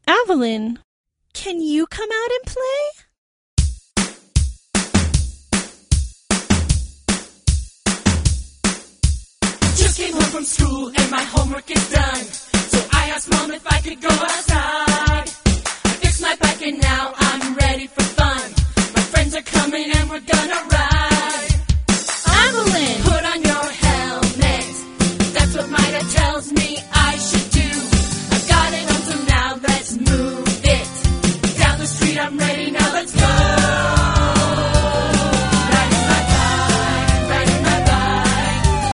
Avalyn, can you come out and play? Just came home from school and my homework is done. So I asked Mom if I could go outside. I fixed my bike and now I'm ready for fun. My friends are coming and we're gonna ride.